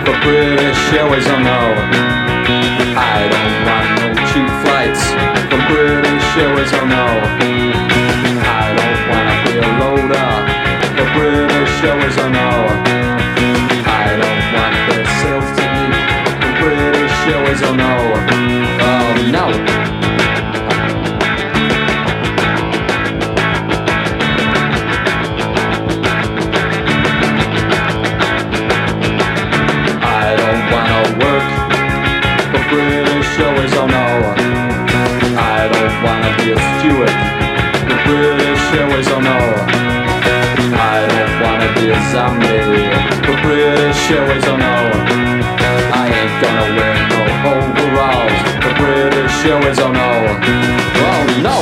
for British Airways, oh no. I don't want no cheap flights for British Airways, oh no. I don't wanna be a loader for British Airways, oh no. I don't want the sales technique for British Airways, oh no. Oh no. British Airways, oh no. I don't wanna be a steward for British Airways, oh no. I don't wanna be a zombie for British Airways, oh no. I ain't gonna wear no overalls for British Airways, oh no. Oh no.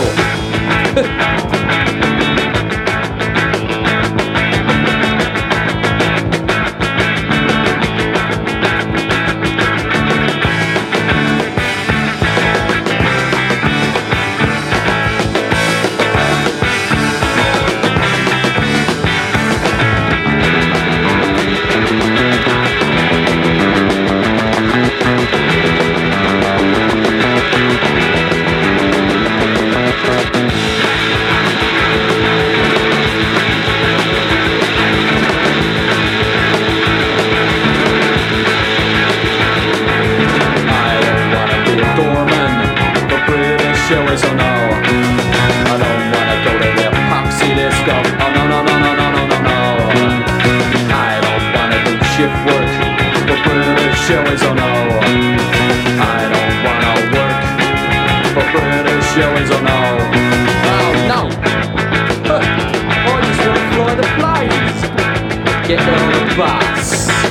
Airways, oh no. I don't wanna go to the epoxy disco. Oh no no no no no no no no. I don't wanna do shift work for British Airways, oh no. I don't wanna work for British Airways, oh no. Oh no. I just wanna fly the planes. Get on the bus.